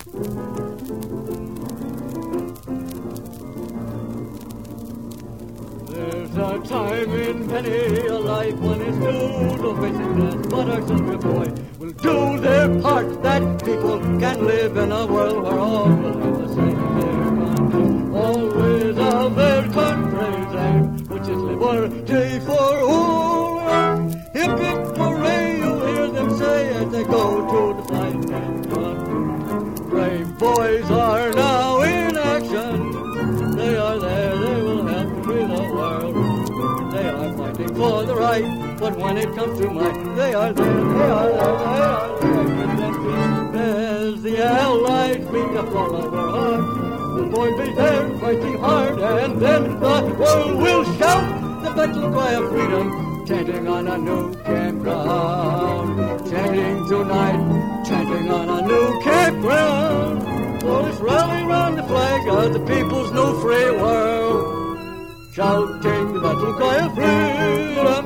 There's a time in many a life when it's due to basic needs, but our children, boy, will do their part that people can live in a world where all will have the same country. Always of their country's aim, which is liberty for all. Hip hip hooray, you'll hear them say as they go to the fighting front. Brave boys are now in action. They are there, they will help free the world. They are fighting for the right, but when it comes to might, they are there, they are there, they are there. As the Allies beat up all over hearts, the boys be there fighting hard, and then the world will shout the battle cry of freedom, chanting on a new campground, chanting tonight, chanting on a new campground. For it's rally round the flag of the people's new free world, shouting the battle cry of freedom.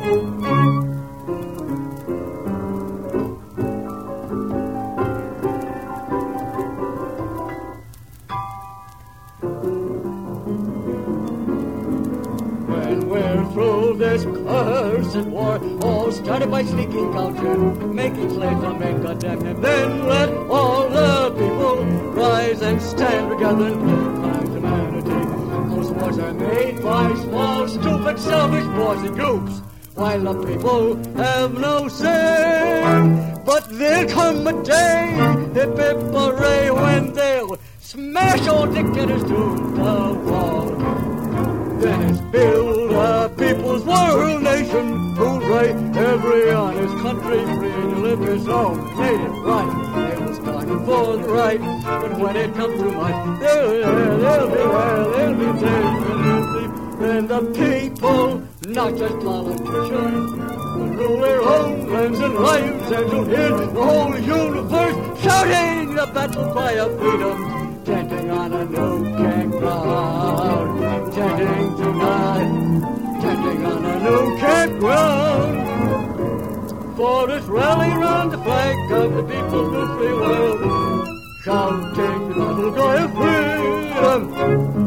When we're through this cursed war, all started by sneaking culture, making slaves of men, goddamn them. Then let all the people rise and stand together and find humanity. Those wars are made by small, stupid, selfish boys and groups, while the people have no say. But there'll come a day, hip hip hooray, when they'll smash all dictators to the wall. Then it's build a people's world nation, hooray, every honest country free to live his own native right. They will start for the right, but when it comes to might, they'll be there. And the people, not just politicians, will rule their own lands and lives, and you'll hear the whole universe shouting the battle cry of freedom, chanting on a new campground, chanting tonight, chanting on a new campground. For it's rally round the flag of the people's new free world, shouting the battle cry of freedom.